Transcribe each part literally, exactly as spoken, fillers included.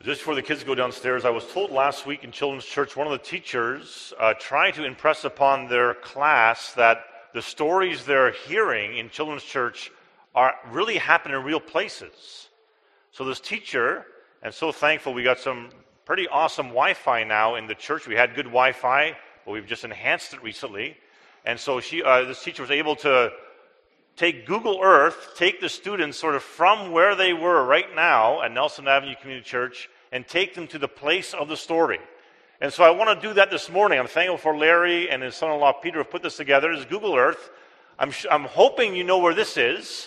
Just before the kids go downstairs, I was told last week in children's church, one of the teachers uh, tried to impress upon their class that the stories they're hearing in children's church are really happen in real places. So this teacher, and so thankful we got some pretty awesome Wi-Fi now in the church. We had good Wi-Fi, but we've just enhanced it recently. And so she, uh, this teacher was able to take Google Earth, take the students sort of from where they were right now at Nelson Avenue Community Church, and take them to the place of the story. And so I want to do that this morning. I'm thankful for Larry and his son-in-law Peter have put this together. This is Google Earth. I'm, sh- I'm hoping you know where this is.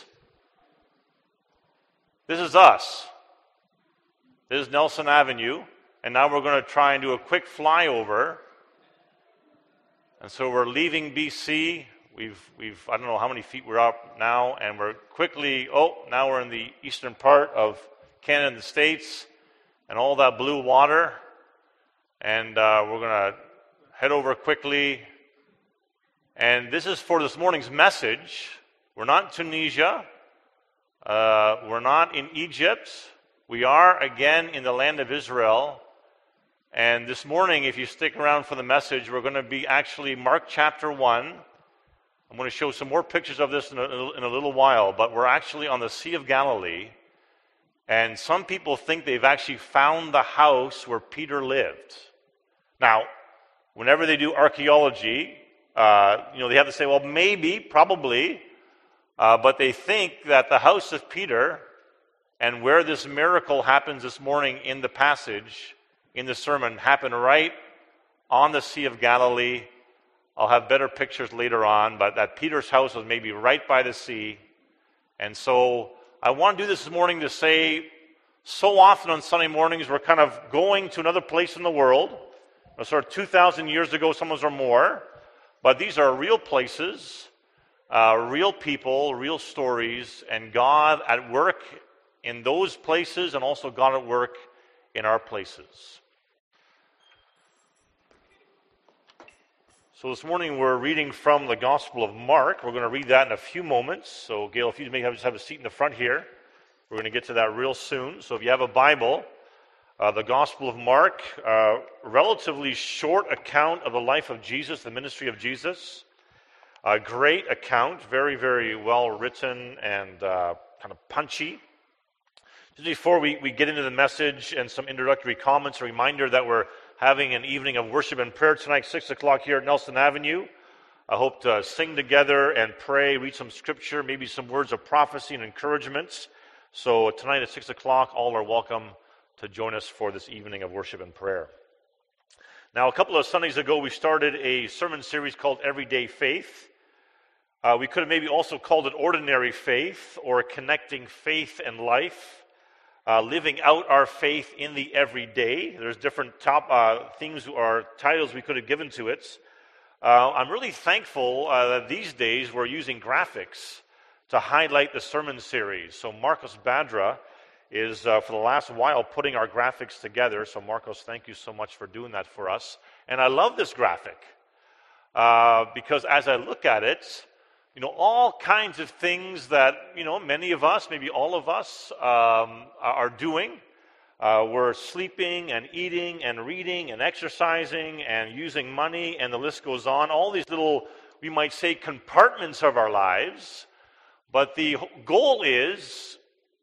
This is us. This is Nelson Avenue. And now we're going to try and do a quick flyover. And so we're leaving B C. We've, we've, I don't know how many feet we're up now, and we're quickly, oh, now we're in the eastern part of Canada and the States, and all that blue water, and uh, we're going to head over quickly. And this is for this morning's message. We're not in Tunisia. Uh, we're not in Egypt. We are again in the land of Israel. And this morning, if you stick around for the message, we're going to be actually Mark chapter one. I'm going to show some more pictures of this in a, in a little while, but we're actually on the Sea of Galilee. And some people think they've actually found the house where Peter lived. Now, whenever they do archaeology, uh, you know, they have to say, well, maybe, probably, uh, but they think that the house of Peter and where this miracle happens this morning in the passage, in the sermon, happened right on the Sea of Galilee. I'll have better pictures later on, but that Peter's house was maybe right by the sea. And so I want to do this this morning to say, so often on Sunday mornings, we're kind of going to another place in the world, sort of two thousand years ago, some of us are more, but these are real places, uh, real people, real stories, and God at work in those places, and also God at work in our places. So this morning we're reading from the Gospel of Mark. We're going to read that in a few moments. So Gail, if you may have, just have a seat in the front here. We're going to get to that real soon. So if you have a Bible, uh, the Gospel of Mark, uh, relatively short account of the life of Jesus, the ministry of Jesus. A great account, very, very well written and uh, kind of punchy. Just before we, we get into the message and some introductory comments, a reminder that we're having an evening of worship and prayer tonight, six o'clock here at Nelson Avenue. I hope to sing together and pray, read some scripture, maybe some words of prophecy and encouragements. So tonight at six o'clock, all are welcome to join us for this evening of worship and prayer. Now, a couple of Sundays ago, we started a sermon series called Everyday Faith. Uh, we could have maybe also called it Ordinary Faith or Connecting Faith and Life. Uh, living out our faith in the everyday. There's different top uh, themes or titles we could have given to it. Uh, I'm really thankful uh, that these days we're using graphics to highlight the sermon series. So Marcos Badra is, uh, for the last while, putting our graphics together. So Marcos, thank you so much for doing that for us. And I love this graphic uh, because as I look at it, you know, all kinds of things that, you know, many of us, maybe all of us, um, are doing. Uh, we're sleeping and eating and reading and exercising and using money, and the list goes on. All these little, we might say, compartments of our lives. But the goal is,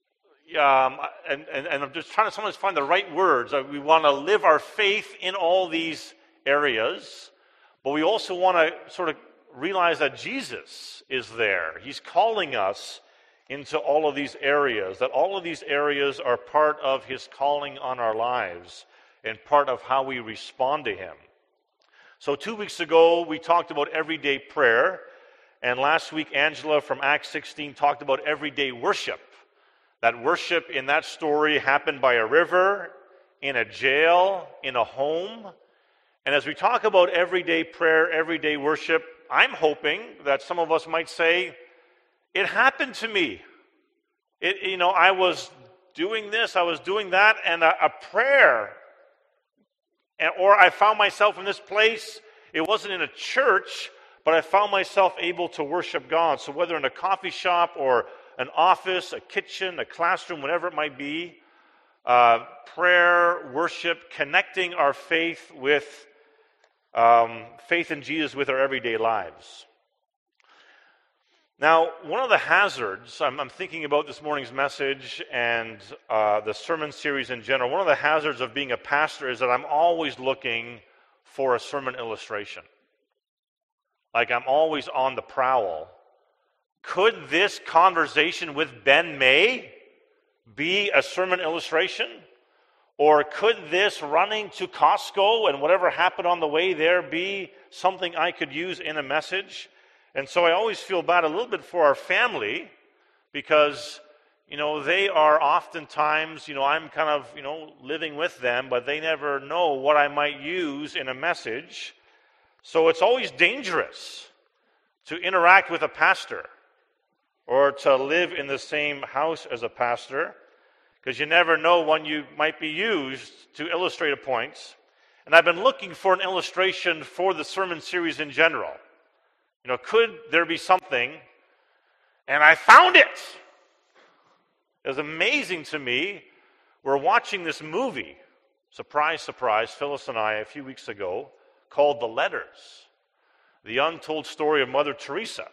um, and, and, and I'm just trying to sometimes find the right words. We want to live our faith in all these areas, but we also want to sort of realize that Jesus is there. He's calling us into all of these areas, that all of these areas are part of his calling on our lives and part of how we respond to him. So two weeks ago, we talked about everyday prayer, and last week, Angela from Acts sixteen talked about everyday worship. That worship in that story happened by a river, in a jail, in a home. And as we talk about everyday prayer, everyday worship, I'm hoping that some of us might say, it happened to me. It, you know, I was doing this, I was doing that, and a, a prayer, and, or I found myself in this place. It wasn't in a church, but I found myself able to worship God. So whether in a coffee shop or an office, a kitchen, a classroom, whatever it might be, uh, prayer, worship, connecting our faith with um, faith in Jesus with our everyday lives. Now, one of the hazards, I'm, I'm thinking about this morning's message and uh, the sermon series in general, one of the hazards of being a pastor is that I'm always looking for a sermon illustration. Like I'm always on the prowl. Could this conversation with Ben May be a sermon illustration? Or could this running to Costco and whatever happened on the way there be something I could use in a message? And so I always feel bad a little bit for our family because, you know, they are oftentimes, you know, I'm kind of, you know, living with them, but they never know what I might use in a message. So it's always dangerous to interact with a pastor or to live in the same house as a pastor because you never know when you might be used to illustrate a point. And I've been looking for an illustration for the sermon series in general. You know, could there be something? And I found it. It was amazing to me. We're watching this movie, surprise, surprise, Phyllis and I, a few weeks ago, called The Letters, the untold story of Mother Teresa.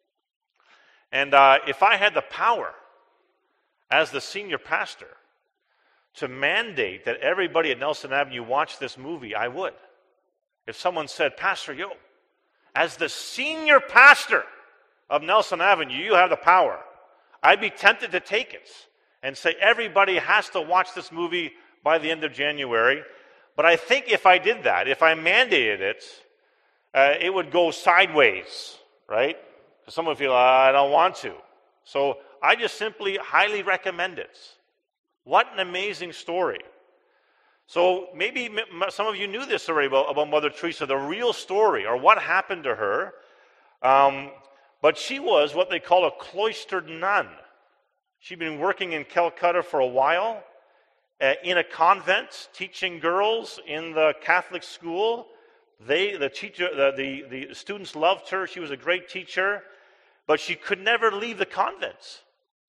And uh, if I had the power as the senior pastor to mandate that everybody at Nelson Avenue watch this movie, I would. If someone said, Pastor Yo, as the senior pastor of Nelson Avenue, you have the power. I'd be tempted to take it and say everybody has to watch this movie by the end of January. But I think if I did that, if I mandated it, uh, it would go sideways, right? Because someone would feel, I don't want to. So I just simply highly recommend it. What an amazing story. So maybe some of you knew this already about, about Mother Teresa, the real story, or what happened to her. Um, but she was what they call a cloistered nun. She'd been working in Calcutta for a while, uh, in a convent, teaching girls in the Catholic school. They, the, teacher, the, the, the students loved her. She was a great teacher, but she could never leave the convent.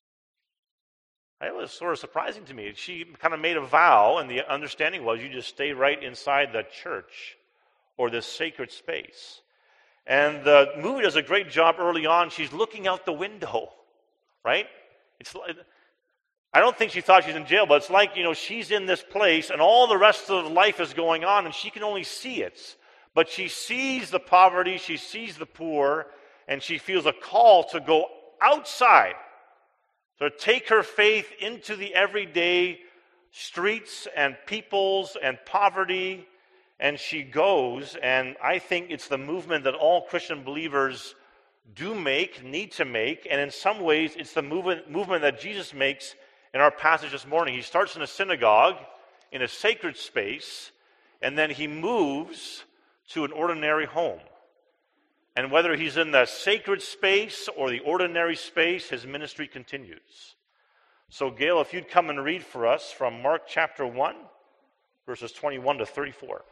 It was sort of surprising to me. She kind of made a vow, and the understanding was you just stay right inside the church or this sacred space. And the movie does a great job early on. She's looking out the window, right? It's like, I don't think she thought she was in jail, but it's like, you know, she's in this place, and all the rest of life is going on, and she can only see it. But she sees the poverty, she sees the poor, and she feels a call to go outside. So take her faith into the everyday streets and peoples and poverty, and she goes, and I think it's the movement that all Christian believers do make, need to make, and in some ways it's the movement, movement that Jesus makes in our passage this morning. He starts in a synagogue, in a sacred space, and then he moves to an ordinary home. And whether he's in the sacred space or the ordinary space, his ministry continues. So, Gail, if you'd come and read for us from Mark chapter one, verses twenty-one to thirty-four.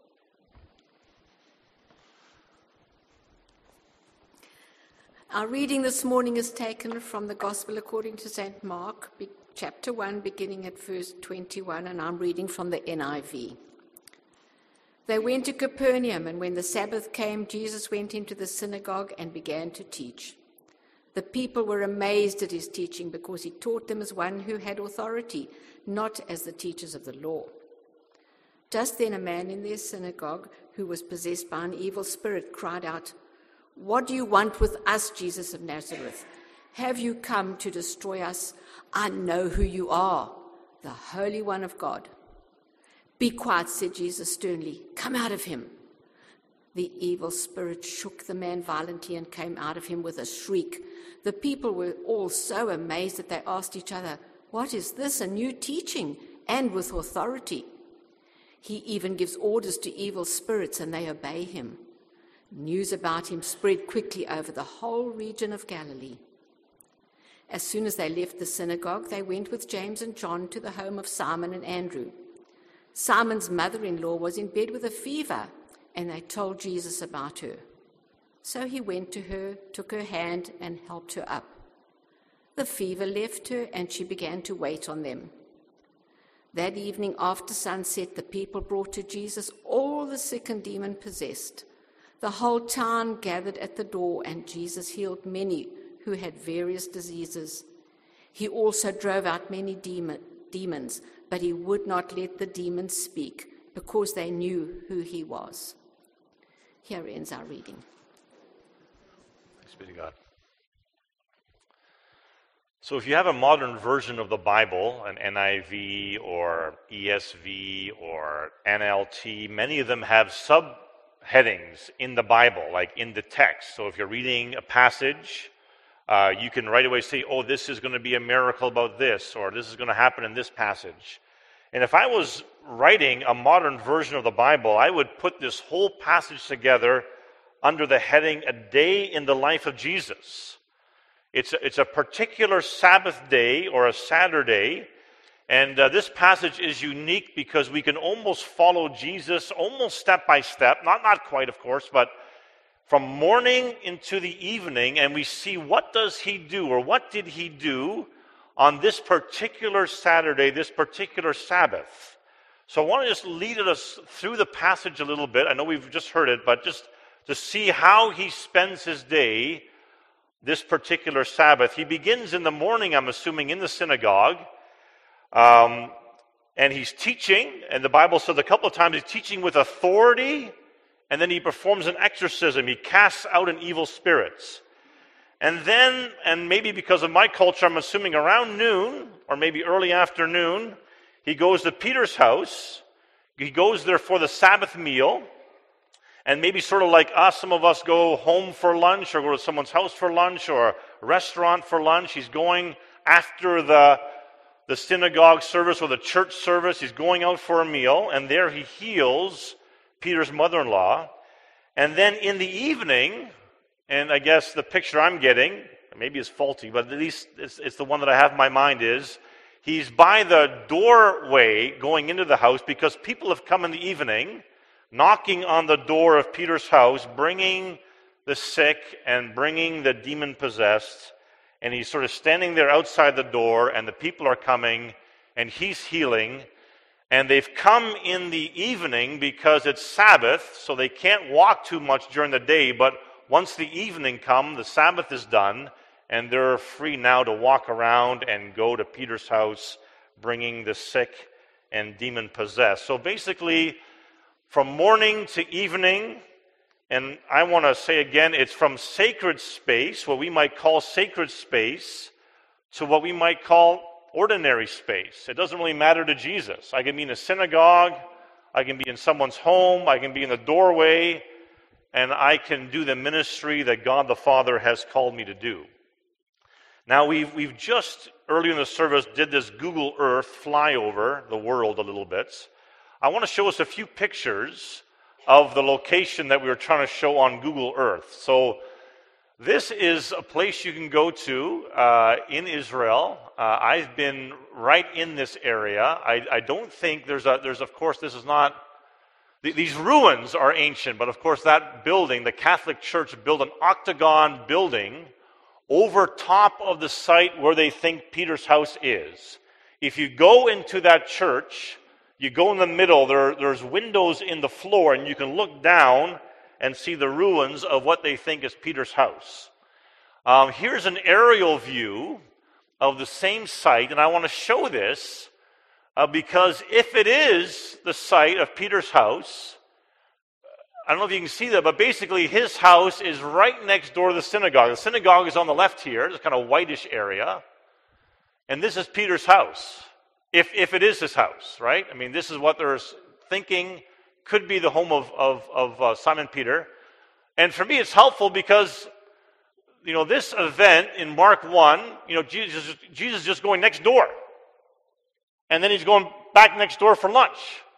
Our reading this morning is taken from the Gospel according to Saint Mark, chapter one, beginning at verse twenty-one, and I'm reading from the N I V. They went to Capernaum, and when the Sabbath came, Jesus went into the synagogue and began to teach. The people were amazed at his teaching because he taught them as one who had authority, not as the teachers of the law. Just then a man in their synagogue who was possessed by an evil spirit cried out, "What do you want with us, Jesus of Nazareth? Have you come to destroy us? I know who you are, the Holy One of God." "Be quiet," said Jesus sternly. "Come out of him." The evil spirit shook the man violently and came out of him with a shriek. The people were all so amazed that they asked each other, "What is this, a new teaching, and with authority? He even gives orders to evil spirits, and they obey him." News about him spread quickly over the whole region of Galilee. As soon as they left the synagogue, they went with James and John to the home of Simon and Andrew. Simon's mother-in-law was in bed with a fever, and they told Jesus about her. So he went to her, took her hand, and helped her up. The fever left her, and she began to wait on them. That evening after sunset, the people brought to Jesus all the sick and demon-possessed. The whole town gathered at the door, and Jesus healed many who had various diseases. He also drove out many demon, demons, but he would not let the demons speak, because they knew who he was. Here ends our reading. Thanks be to God. So if you have a modern version of the Bible, an N I V or E S V or N L T, many of them have subheadings in the Bible, like in the text. So if you're reading a passage, uh, you can right away say, oh, this is going to be a miracle about this, or this is going to happen in this passage. And if I was writing a modern version of the Bible, I would put this whole passage together under the heading, A Day in the Life of Jesus. It's a, it's a particular Sabbath day or a Saturday, and uh, this passage is unique because we can almost follow Jesus almost step by step, not, not quite, of course, but from morning into the evening, and we see what does he do, or what did he do on this particular Saturday, this particular Sabbath. So I want to just lead us through the passage a little bit. I know we've just heard it, but just to see how he spends his day this particular Sabbath. He begins in the morning, I'm assuming, in the synagogue, um, and he's teaching, and the Bible says a couple of times he's teaching with authority, and then he performs an exorcism. He casts out an evil spirits. And then, and maybe because of my culture, I'm assuming around noon, or maybe early afternoon, he goes to Peter's house. He goes there for the Sabbath meal. And maybe sort of like us, some of us go home for lunch or go to someone's house for lunch or a restaurant for lunch. He's going after the, the synagogue service or the church service. He's going out for a meal, and there he heals Peter's mother-in-law. And then in the evening, and I guess the picture I'm getting, maybe it's faulty, but at least it's, it's the one that I have in my mind is, he's by the doorway going into the house because people have come in the evening, knocking on the door of Peter's house, bringing the sick and bringing the demon-possessed, and he's sort of standing there outside the door, and the people are coming, and he's healing, and they've come in the evening because it's Sabbath, so they can't walk too much during the day, but once the evening comes, the Sabbath is done, and they're free now to walk around and go to Peter's house, bringing the sick and demon-possessed. So basically, from morning to evening, and I want to say again, it's from sacred space, what we might call sacred space, to what we might call ordinary space. It doesn't really matter to Jesus. I can be in a synagogue, I can be in someone's home, I can be in the doorway, and I can do the ministry that God the Father has called me to do. Now, we've, we've just, earlier in the service, did this Google Earth flyover the world a little bit. I want to show us a few pictures of the location that we were trying to show on Google Earth. So this is a place you can go to uh, in Israel. Uh, I've been right in this area. I, I don't think there's a, there's of course, this is not, th- these ruins are ancient, but of course that building, the Catholic Church built an octagon building over top of the site where they think Peter's house is. If you go into that church, you go in the middle, there, there's windows in the floor, and you can look down and see the ruins of what they think is Peter's house. Um, here's an aerial view of the same site, and I want to show this uh, because if it is the site of Peter's house, I don't know if you can see that, but basically his house is right next door to the synagogue. The synagogue is on the left here, this kind of whitish area, and this is Peter's house. If if it is his house, right? I mean, this is what they're thinking could be the home of, of, of uh, Simon Peter. And for me, it's helpful because, you know, this event in Mark one, you know, Jesus, Jesus is just going next door. And then he's going back next door for lunch.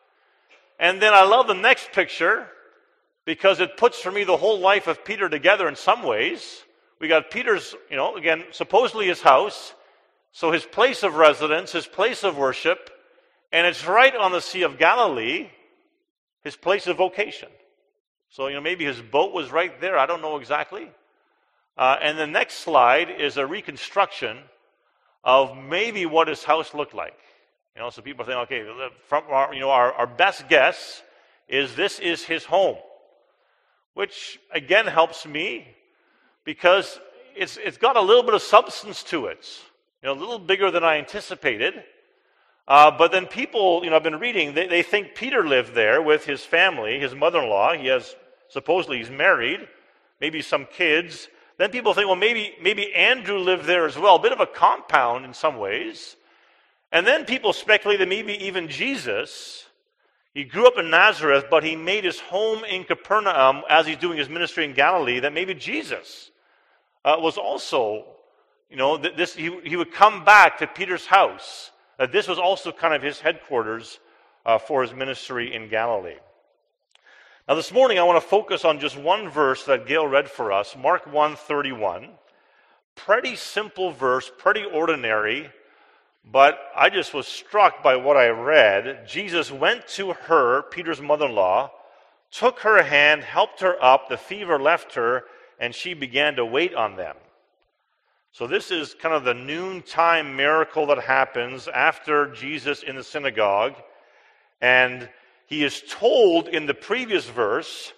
And then I love the next picture because it puts for me the whole life of Peter together in some ways. We got Peter's, you know, again, supposedly his house. So his place of residence, his place of worship, and it's right on the Sea of Galilee, his place of vocation. So, you know, maybe his boat was right there. I don't know exactly. Uh, and the next slide is a reconstruction of maybe what his house looked like. You know, so people think, okay, from our, you know, our, our best guess is this is his home, which again helps me because it's it's got a little bit of substance to it, you know, a little bigger than I anticipated. Uh, but then people, you know, I've been reading, they, they think Peter lived there with his family, his mother-in-law. He has, supposedly he's married, maybe some kids. Then people think, well, maybe maybe Andrew lived there as well, a bit of a compound in some ways. And then people speculate that maybe even Jesus, he grew up in Nazareth, but he made his home in Capernaum as he's doing his ministry in Galilee, that maybe Jesus uh, was also, you know, this he, he would come back to Peter's house. That this was also kind of his headquarters uh, for his ministry in Galilee. Now this morning I want to focus on just one verse that Gail read for us, Mark one thirty-one. Pretty simple verse, pretty ordinary, but I just was struck by what I read. Jesus went to her, Peter's mother-in-law, took her hand, helped her up, the fever left her, and she began to wait on them. So this is kind of the noontime miracle that happens after Jesus in the synagogue. And he is told in the previous verse,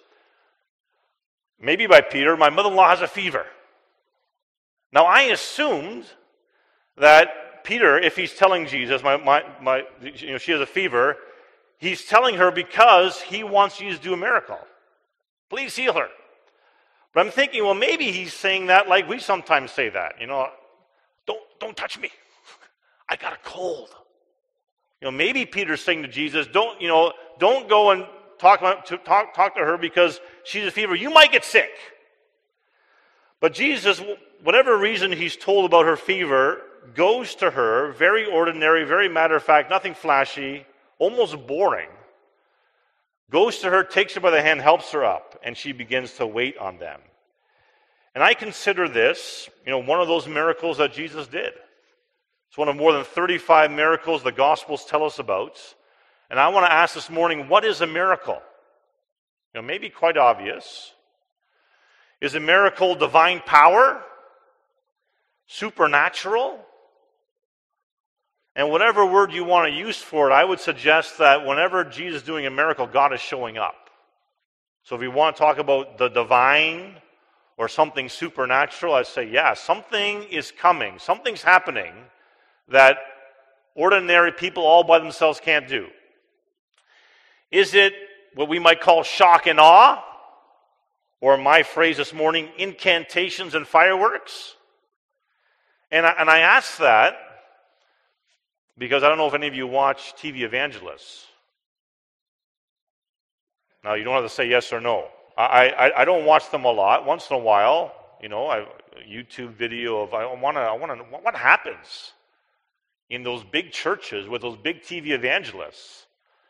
maybe by Peter, my mother-in-law has a fever. Now I assumed that Peter, if he's telling Jesus, my, my, my, you know, she has a fever, he's telling her because he wants Jesus to do a miracle. Please heal her. But I'm thinking, well, maybe he's saying that like we sometimes say that. You know, don't don't touch me. I got a cold. You know, maybe Peter's saying to Jesus, don't, you know, don't go and talk to talk talk to her because she's a fever. You might get sick. But Jesus, whatever reason he's told about her fever, goes to her, very ordinary, very matter of fact, nothing flashy, almost boring. Goes to her, takes her by the hand, helps her up, and she begins to wait on them. And I consider this, you know, one of those miracles that Jesus did. It's one of more than thirty-five miracles the Gospels tell us about. And I want to ask this morning, what is a miracle? You know, maybe quite obvious. Is a miracle divine power? Supernatural? And whatever word you want to use for it, I would suggest that whenever Jesus is doing a miracle, God is showing up. So if you want to talk about the divine or something supernatural, I'd say, yeah, something is coming. Something's happening that ordinary people all by themselves can't do. Is it what we might call shock and awe? Or my phrase this morning, incantations and fireworks? And I, and I ask that because I don't know if any of you watch T V evangelists. Now, you don't have to say yes or no. I, I, I don't watch them a lot. Once in a while, you know, I, a YouTube video of, I want to, I want to, what happens in those big churches with those big T V evangelists?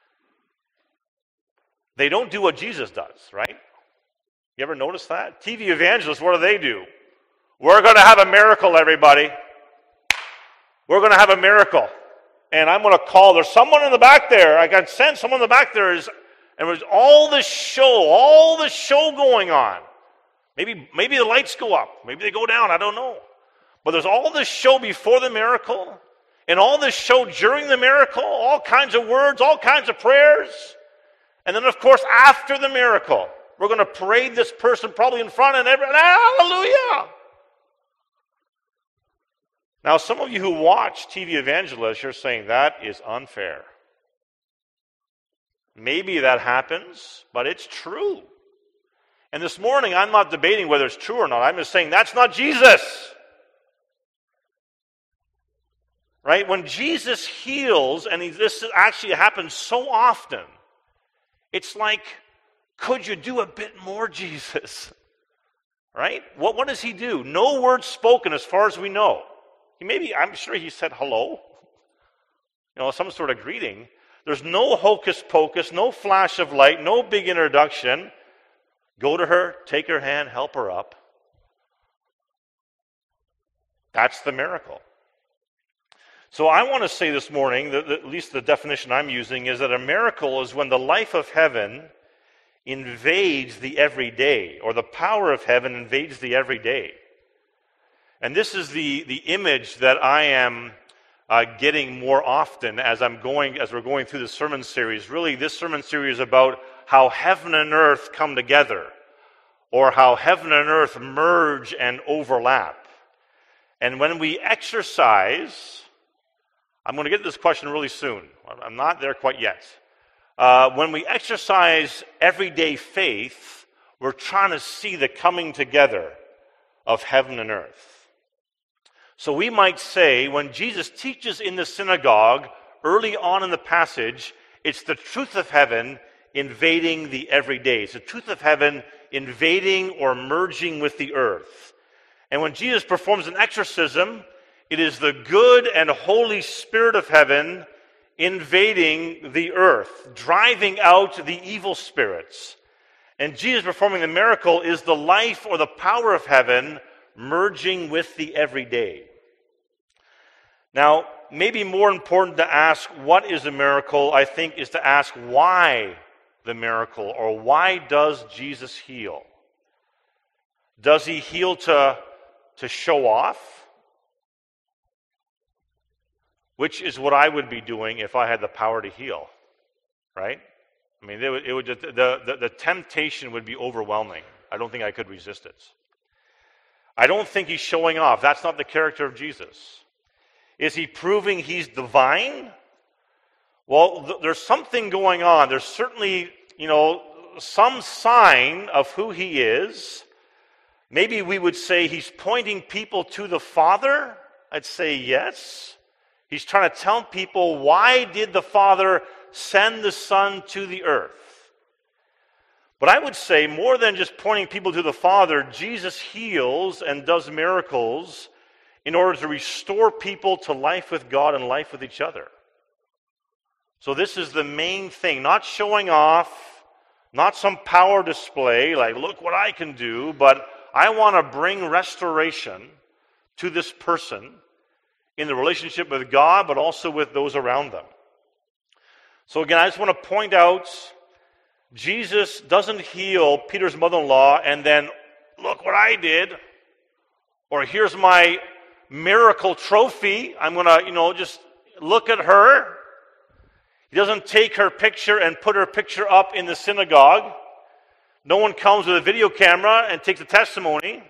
They don't do what Jesus does, right? You ever notice that? T V evangelists, what do they do? We're going to have a miracle, everybody. We're going to have a miracle. And I'm going to call, there's someone in the back there. I can sense someone in the back there is, and there's all this show, all this show going on. Maybe, maybe the lights go up. Maybe they go down. I don't know. But there's all this show before the miracle, and all this show during the miracle, all kinds of words, all kinds of prayers. And then, of course, after the miracle, we're going to parade this person probably in front and everyone, hallelujah! Now, some of you who watch T V evangelists, you're saying that is unfair. Maybe that happens, but it's true. And this morning, I'm not debating whether it's true or not. I'm just saying that's not Jesus. Right? When Jesus heals, and he, this actually happens so often, it's like, could you do a bit more, Jesus? Right? What, what does he do? No words spoken as far as we know. He maybe, I'm sure he said hello. You know, some sort of greeting. There's no hocus pocus, no flash of light, no big introduction. Go to her, take her hand, help her up. That's the miracle. So I want to say this morning, that at least the definition I'm using, is that a miracle is when the life of heaven invades the everyday, or the power of heaven invades the everyday. And this is the, the image that I am uh, getting more often as I'm going, as we're going through the sermon series. Really, this sermon series is about how heaven and earth come together, or how heaven and earth merge and overlap. And when we exercise, I'm going to get to this question really soon. I'm not there quite yet. Uh, when we exercise everyday faith, we're trying to see the coming together of heaven and earth. So we might say, when Jesus teaches in the synagogue, early on in the passage, it's the truth of heaven invading the everyday. It's the truth of heaven invading or merging with the earth. And when Jesus performs an exorcism, it is the good and Holy Spirit of heaven invading the earth, driving out the evil spirits. And Jesus performing the miracle is the life or the power of heaven merging with the everyday. Now, maybe more important to ask what is a miracle, I think, is to ask why the miracle, or why does Jesus heal? Does he heal to, to show off? Which is what I would be doing if I had the power to heal, right? I mean, it would, it would just, the, the, the temptation would be overwhelming. I don't think I could resist it. I don't think he's showing off. That's not the character of Jesus. Is he proving he's divine? Well, th- there's something going on. There's certainly, you know, some sign of who he is. Maybe we would say he's pointing people to the Father. I'd say yes. He's trying to tell people, why did the Father send the Son to the earth? But I would say, more than just pointing people to the Father, Jesus heals and does miracles in order to restore people to life with God and life with each other. So this is the main thing, not showing off, not some power display, like, look what I can do, but I want to bring restoration to this person in the relationship with God, but also with those around them. So again, I just want to point out, Jesus doesn't heal Peter's mother-in-law and then, look what I did, or here's my miracle trophy, I'm going to, you know, just look at her. He doesn't take her picture and put her picture up in the synagogue. No one comes with a video camera and takes a testimony.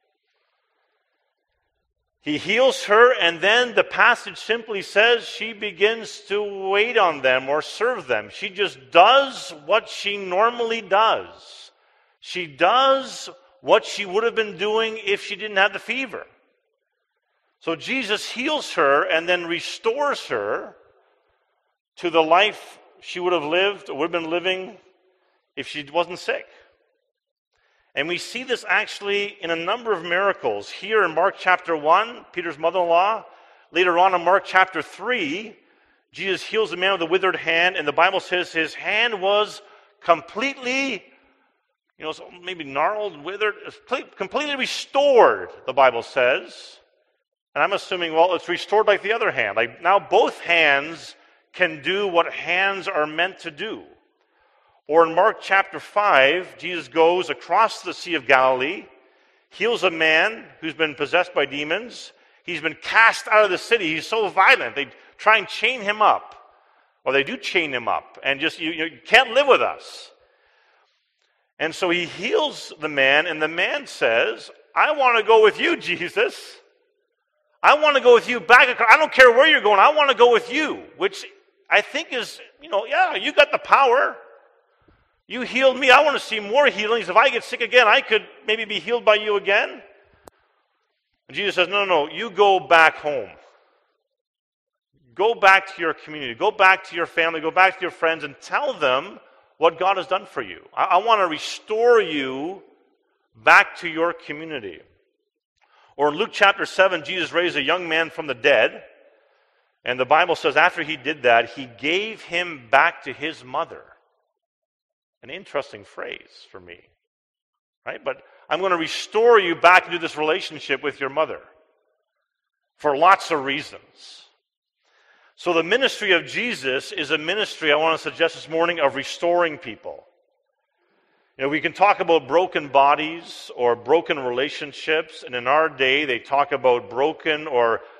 He heals her, and then the passage simply says she begins to wait on them or serve them. She just does what she normally does. She does what she would have been doing if she didn't have the fever. So Jesus heals her and then restores her to the life she would have lived or would have been living if she wasn't sick. And we see this actually in a number of miracles. Here in Mark chapter one, Peter's mother-in-law. Later on in Mark chapter three, Jesus heals the man with the withered hand, and the Bible says his hand was completely, you know, maybe gnarled and withered, completely restored, the Bible says. And I'm assuming, well, it's restored like the other hand. Like now both hands can do what hands are meant to do. Or in Mark chapter five, Jesus goes across the Sea of Galilee, heals a man who's been possessed by demons. He's been cast out of the city. He's so violent. They try and chain him up. Or they do chain him up. And just, you, you can't live with us. And so he heals the man, and the man says, I want to go with you, Jesus. I want to go with you back. I don't care where you're going. I want to go with you. Which I think is, you know, yeah, you got the power. You healed me. I want to see more healings. If I get sick again, I could maybe be healed by you again. And Jesus says, no, no, no. You go back home. Go back to your community. Go back to your family. Go back to your friends and tell them what God has done for you. I, I want to restore you back to your community. Or in Luke chapter seven, Jesus raised a young man from the dead. And the Bible says after he did that, he gave him back to his mother. An interesting phrase for me, right? But I'm going to restore you back into this relationship with your mother for lots of reasons. So the ministry of Jesus is a ministry, I want to suggest this morning, of restoring people. You know, we can talk about broken bodies or broken relationships, and in our day they talk about broken or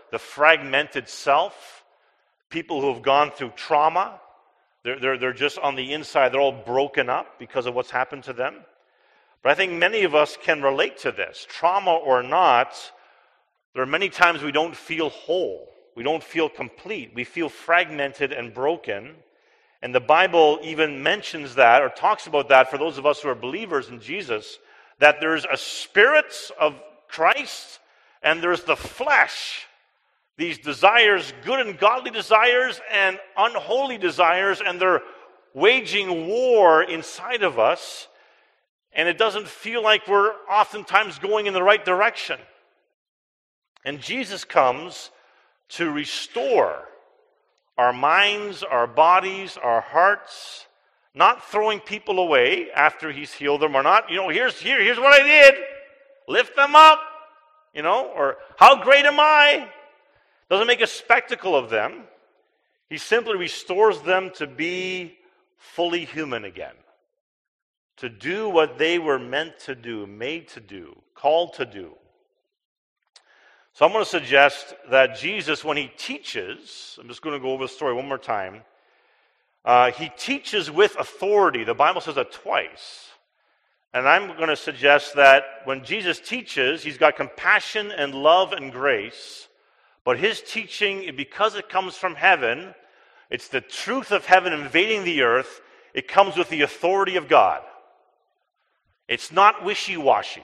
the fragmented self, people who have gone through trauma. They're, they're, they're just on the inside, they're all broken up because of what's happened to them. But I think many of us can relate to this. Trauma or not, there are many times we don't feel whole. We don't feel complete. We feel fragmented and broken. And the Bible even mentions that or talks about that for those of us who are believers in Jesus, that there's a spirit of Christ and there's the flesh. These desires, good and godly desires and unholy desires, and they're waging war inside of us. And it doesn't feel like we're oftentimes going in the right direction. And Jesus comes to restore our minds, our bodies, our hearts, not throwing people away after he's healed them, or not, you know, here's here, here's what I did. Lift them up, you know, or how great am I? Doesn't make a spectacle of them. He simply restores them to be fully human again. To do what they were meant to do, made to do, called to do. So I'm going to suggest that Jesus, when he teaches, I'm just going to go over the story one more time. Uh, he teaches with authority. The Bible says that twice. And I'm going to suggest that when Jesus teaches, he's got compassion and love and grace. But his teaching, because it comes from heaven, it's the truth of heaven invading the earth. It comes with the authority of God. It's not wishy-washy.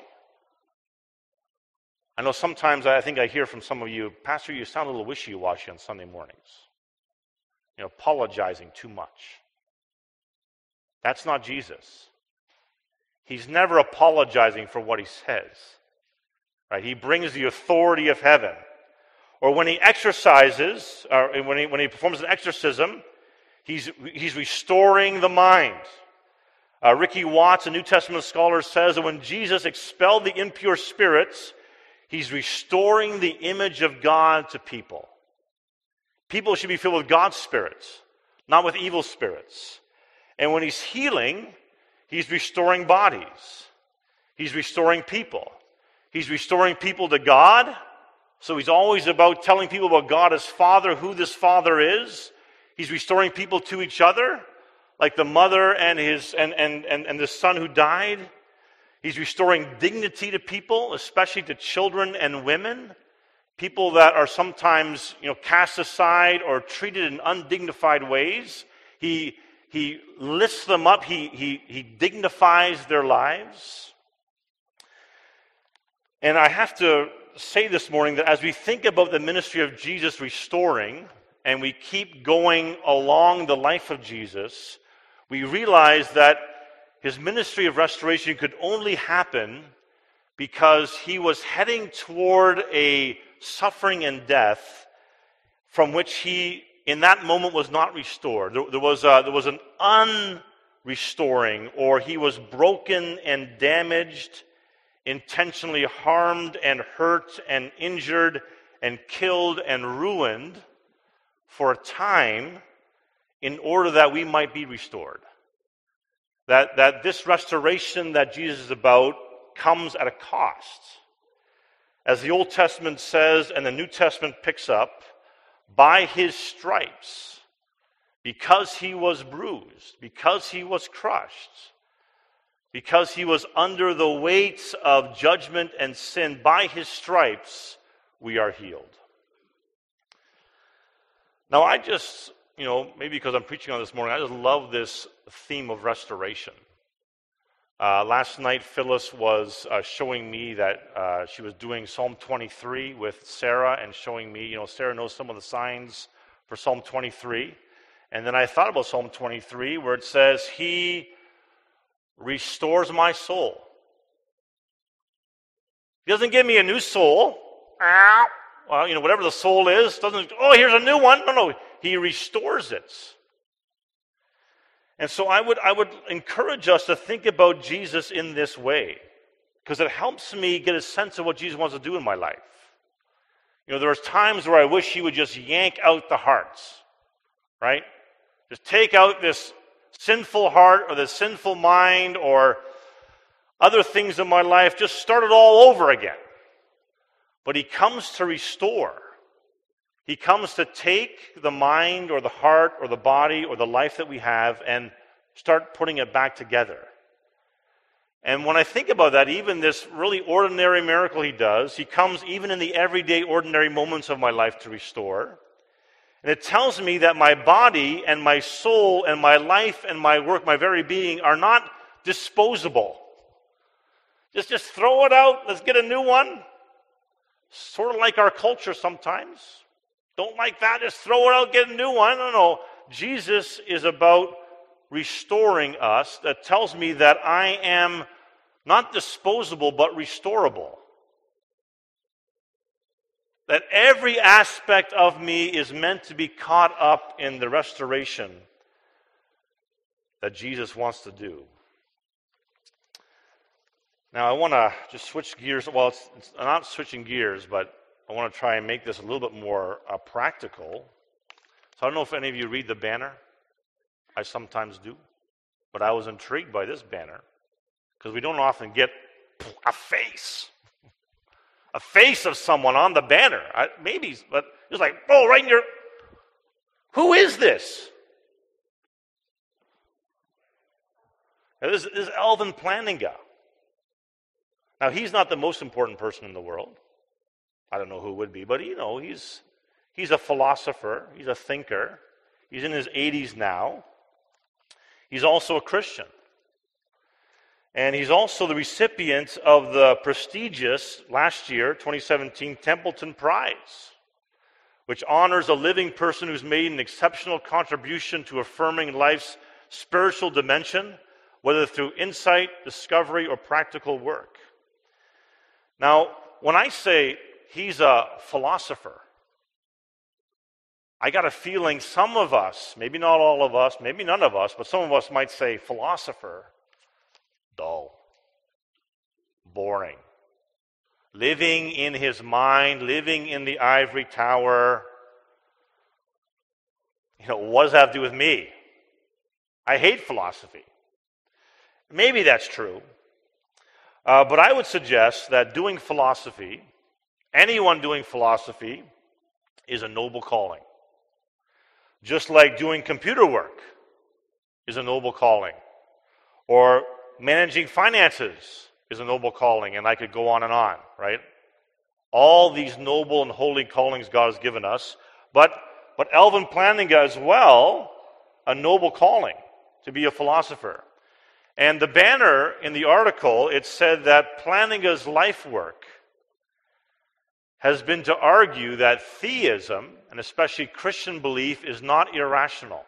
I know sometimes I think I hear from some of you, Pastor, you sound a little wishy-washy on Sunday mornings. You know, apologizing too much. That's not Jesus. He's never apologizing for what he says. Right? He brings the authority of heaven. Or when he exercises, or when he, when he performs an exorcism, he's, he's restoring the mind. Uh, Ricky Watts, a New Testament scholar, says that when Jesus expelled the impure spirits, he's restoring the image of God to people. People should be filled with God's spirits, not with evil spirits. And when he's healing, he's restoring bodies. He's restoring people. He's restoring people to God. So he's always about telling people about God as Father, who this Father is. He's restoring people to each other, like the mother and his and, and, and, and the son who died. He's restoring dignity to people, especially to children and women, people that are sometimes, you know, cast aside or treated in undignified ways. He he lifts them up. He he he dignifies their lives. And I have to say this morning that as we think about the ministry of Jesus restoring, and we keep going along the life of Jesus, we realize that his ministry of restoration could only happen because he was heading toward a suffering and death from which he, in that moment, was not restored. There, there was a, there was an unrestoring, or he was broken and damaged, intentionally harmed and hurt and injured and killed and ruined for a time in order that we might be restored. That, that this restoration that Jesus is about comes at a cost. As the Old Testament says and the New Testament picks up, by his stripes, because he was bruised, because he was crushed, because he was under the weight of judgment and sin, by his stripes we are healed. Now I just, you know, maybe because I'm preaching on this morning, I just love this theme of restoration. Uh, last night Phyllis was uh, showing me that uh, she was doing Psalm twenty-three with Sarah and showing me, you know, Sarah knows some of the signs for Psalm twenty-three. And then I thought about Psalm twenty-three where it says, he restores my soul. He doesn't give me a new soul. Well, you know, whatever the soul is, doesn't, oh, here's a new one. No, no, he restores it. And so I would I would encourage us to think about Jesus in this way, because it helps me get a sense of what Jesus wants to do in my life. You know, there's times where I wish he would just yank out the hearts, right? Just take out this sinful heart or the sinful mind or other things in my life, just start it all over again. But he comes to restore. He comes to take the mind or the heart or the body or the life that we have and start putting it back together. And when I think about that, even this really ordinary miracle he does, he comes even in the everyday ordinary moments of my life to restore. And it tells me that my body and my soul and my life and my work, my very being, are not disposable. Just, just throw it out, let's get a new one. Sort of like our culture sometimes. Don't like that, just throw it out, get a new one. No, no. Jesus is about restoring us. That tells me that I am not disposable, but restorable. That every aspect of me is meant to be caught up in the restoration that Jesus wants to do. Now, I want to just switch gears. Well, it's, it's not switching gears, but I want to try and make this a little bit more uh, practical. So I don't know if any of you read the banner. I sometimes do. But I was intrigued by this banner because we don't often get a face. A face of someone on the banner. I, maybe, but it's like, oh, right in your... Who is this? Now, this, this is Alvin Plantinga. Now, he's not the most important person in the world. I don't know who would be, but you know, he's he's a philosopher. He's a thinker. He's in his eighties now. He's also a Christian. And he's also the recipient of the prestigious, last year, twenty seventeen, Templeton Prize, which honors a living person who's made an exceptional contribution to affirming life's spiritual dimension, whether through insight, discovery, or practical work. Now, when I say he's a philosopher, I got a feeling some of us, maybe not all of us, maybe none of us, but some of us might say philosopher, dull, boring. Living in his mind, living in the ivory tower. You know, what does that have to do with me? I hate philosophy. Maybe that's true. Uh, but I would suggest that doing philosophy, anyone doing philosophy, is a noble calling. Just like doing computer work is a noble calling. Or managing finances is a noble calling, and I could go on and on, right? All these noble and holy callings God has given us. But, but Alvin Plantinga as well, a noble calling to be a philosopher. And the banner in the article, it said that Plantinga's life work has been to argue that theism, and especially Christian belief, is not irrational,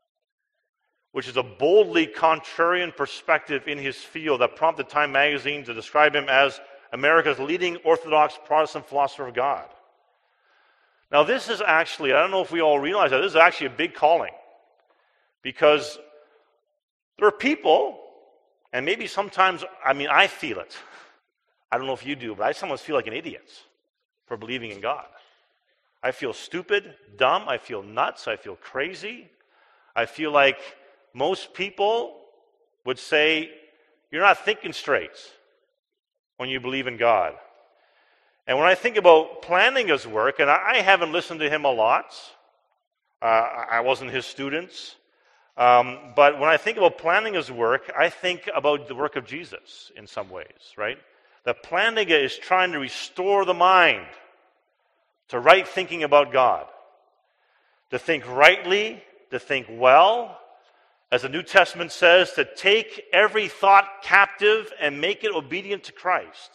which is a boldly contrarian perspective in his field that prompted Time magazine to describe him as America's leading Orthodox Protestant philosopher of God. Now, this is actually, I don't know if we all realize that, this is actually a big calling, because there are people, and maybe sometimes, I mean, I feel it. I don't know if you do, but I sometimes feel like an idiot for believing in God. I feel stupid, dumb, I feel nuts, I feel crazy. I feel like most people would say, you're not thinking straight when you believe in God. And when I think about Plantinga's work, and I haven't listened to him a lot, uh, I wasn't his student, um, but when I think about Plantinga's work, I think about the work of Jesus in some ways, right? That Plantinga is trying to restore the mind to right thinking about God, to think rightly, to think well, as the New Testament says, to take every thought captive and make it obedient to Christ.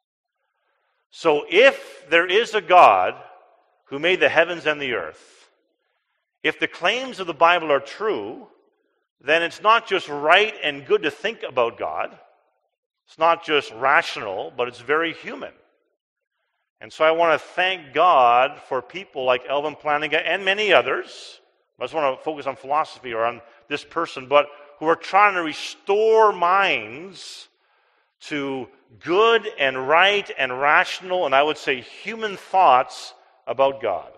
So if there is a God who made the heavens and the earth, if the claims of the Bible are true, then it's not just right and good to think about God. It's not just rational, but it's very human. And so I want to thank God for people like Alvin Plantinga and many others. I just want to focus on philosophy or on this person, but who are trying to restore minds to good and right and rational, and I would say human thoughts about God.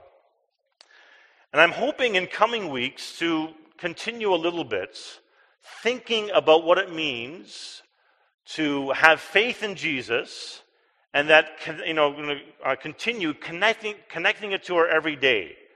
And I'm hoping in coming weeks to continue a little bit thinking about what it means to have faith in Jesus, and that, you know, uh, continue connecting, connecting it to our everyday.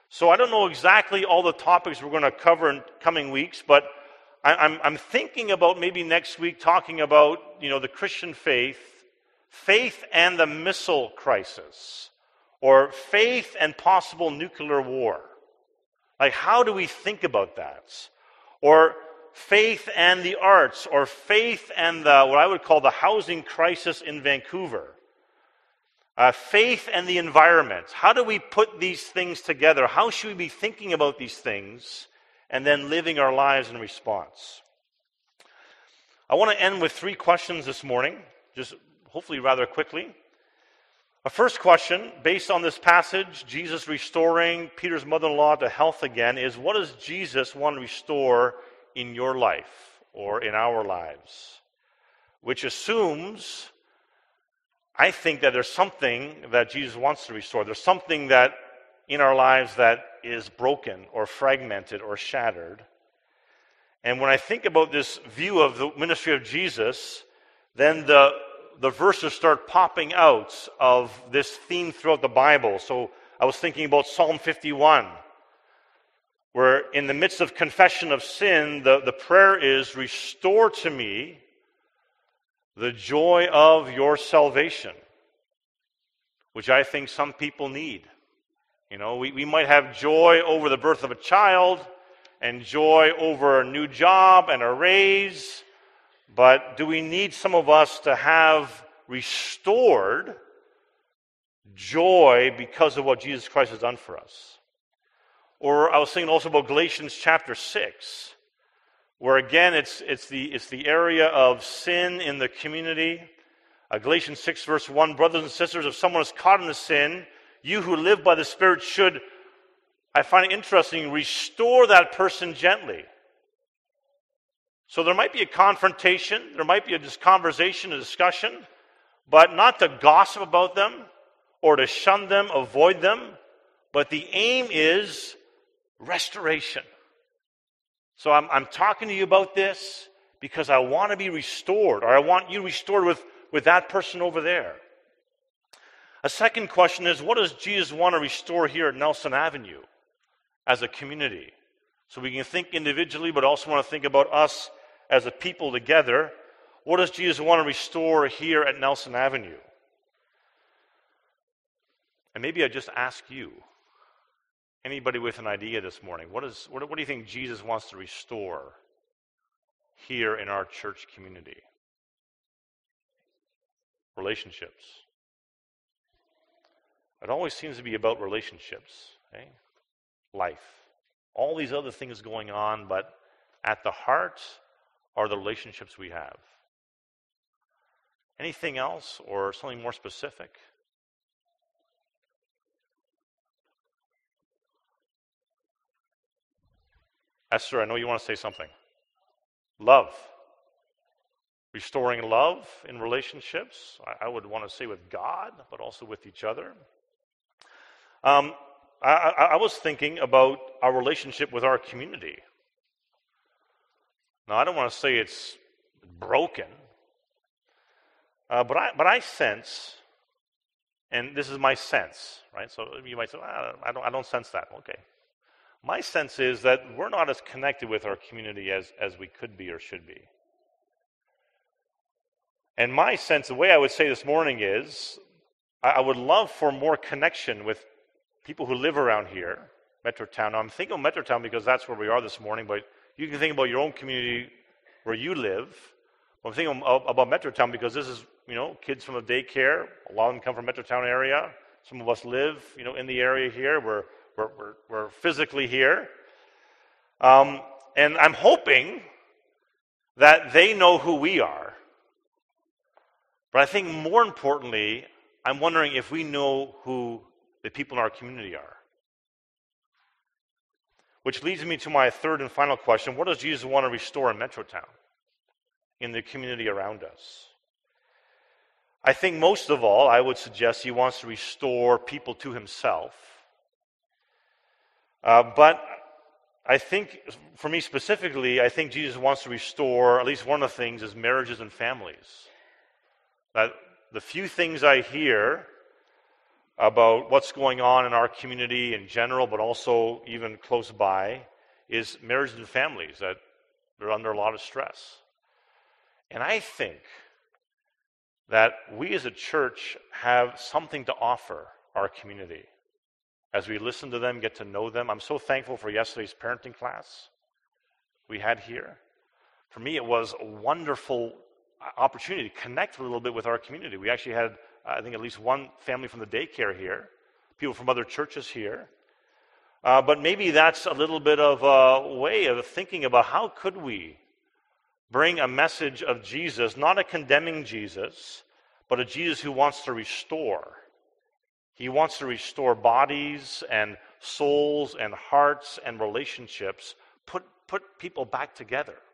So I don't know exactly all the topics we're going to cover in coming weeks, but I, I'm, I'm thinking about maybe next week talking about, you know, the Christian faith, faith and the missile crisis, or faith and possible nuclear war. Like, how do we think about that? Or faith and the arts, or faith and the, what I would call the housing crisis in Vancouver. Uh, faith and the environment. How do we put these things together? How should we be thinking about these things and then living our lives in response? I want to end with three questions this morning, just hopefully rather quickly. A first question, based on this passage, Jesus restoring Peter's mother-in-law to health again, is what does Jesus want to restore in your life or in our lives? Which assumes, I think, that there's something that Jesus wants to restore. There's something that in our lives that is broken or fragmented or shattered. And when I think about this view of the ministry of Jesus, then the, the verses start popping out of this theme throughout the Bible. So I was thinking about Psalm fifty-one, where in the midst of confession of sin, the, the prayer is, restore to me the joy of your salvation, which I think some people need. You know, we, we might have joy over the birth of a child and joy over a new job and a raise, but do we need some of us to have restored joy because of what Jesus Christ has done for us? Or I was thinking also about Galatians chapter six, where again it's it's the it's the area of sin in the community. Uh, Galatians six verse one, brothers and sisters, if someone is caught in a sin, you who live by the Spirit should, I find it interesting, restore that person gently. So there might be a confrontation, there might be a dis- conversation, a discussion, but not to gossip about them or to shun them, avoid them, but the aim is restoration. So I'm, I'm talking to you about this because I want to be restored, or I want you restored with, with that person over there. A second question is, what does Jesus want to restore here at Nelson Avenue as a community? So we can think individually, but also want to think about us as a people together. What does Jesus want to restore here at Nelson Avenue? And maybe I just ask you, anybody with an idea this morning, what, is, what, what do you think Jesus wants to restore here in our church community? Relationships. It always seems to be about relationships, eh? Life. All these other things going on, but at the heart are the relationships we have. Anything else or something more specific? Esther, I know you want to say something. Love. Restoring love in relationships. I, I would want to say with God, but also with each other. Um, I, I, I was thinking about our relationship with our community. Now, I don't want to say it's broken, uh, but I but I sense, and this is my sense, right? So you might say, ah, I don't I don't sense that. Okay, my sense is that we're not as connected with our community as as we could be or should be. And my sense, the way I would say this morning is, I, I would love for more connection with people who live around here, Metrotown. Now, I'm thinking of Metrotown because that's where we are this morning, but you can think about your own community where you live. I'm thinking about Metrotown because this is, you know, kids from the daycare. A lot of them come from Metrotown area. Some of us live, you know, in the area here. We're we're we're, we're physically here, um, and I'm hoping that they know who we are. But I think more importantly, I'm wondering if we know who the people in our community are. Which leads me to my third and final question. What does Jesus want to restore in Metrotown, in the community around us? I think most of all, I would suggest he wants to restore people to himself. Uh, but I think, for me specifically, I think Jesus wants to restore, at least one of the things, is marriages and families. That the few things I hear about what's going on in our community in general, but also even close by, is marriages and families that are under a lot of stress. And I think that we as a church have something to offer our community as we listen to them, get to know them. I'm so thankful for yesterday's parenting class we had here. For me, it was a wonderful opportunity to connect a little bit with our community. We actually had, I think, at least one family from the daycare here, people from other churches here. Uh, but maybe that's a little bit of a way of thinking about how could we bring a message of Jesus, not a condemning Jesus, but a Jesus who wants to restore. He wants to restore bodies and souls and hearts and relationships, put, put people back together.